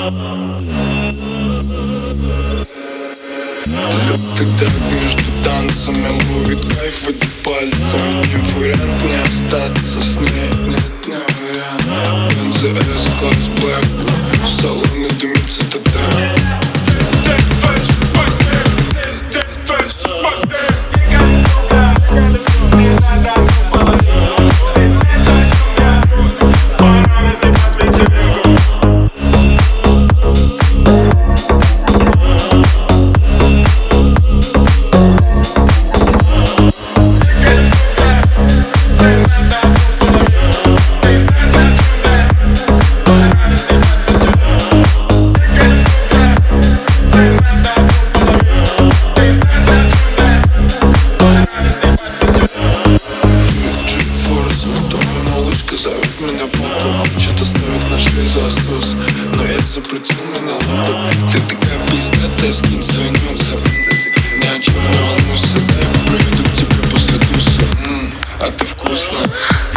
Лютый так между танцами ловит кайф эти пальцами. Не вариант не остаться с ней, нет, не вариант. Бензы S-класс Black, в салоне дымится ТТ. Зовет меня попку, хочет оставить наш засос, но я запретил меня лапу. Ты такая пиздатая, скинь свои нюансы. Ни о чем не волнуйся, да я проведу к тебе после туса. А ты вкусная.